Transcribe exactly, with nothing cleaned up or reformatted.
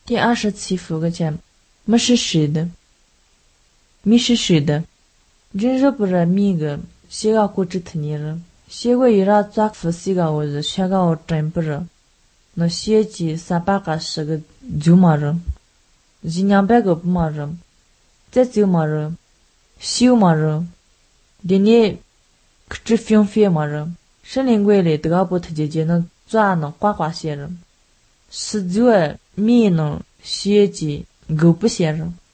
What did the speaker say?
第二十七副个钱，么是谁的？米是谁的？人热不热米个？西个过只特尼热，西个伊拉抓副西个我热，西个我真不热。那西几三八个十个就么热，一两百个不么热，再就么热，小么热，的你可只fin费么热，神灵鬼嘞都要不特姐姐能抓能呱呱些热，十九米能西几够不些热。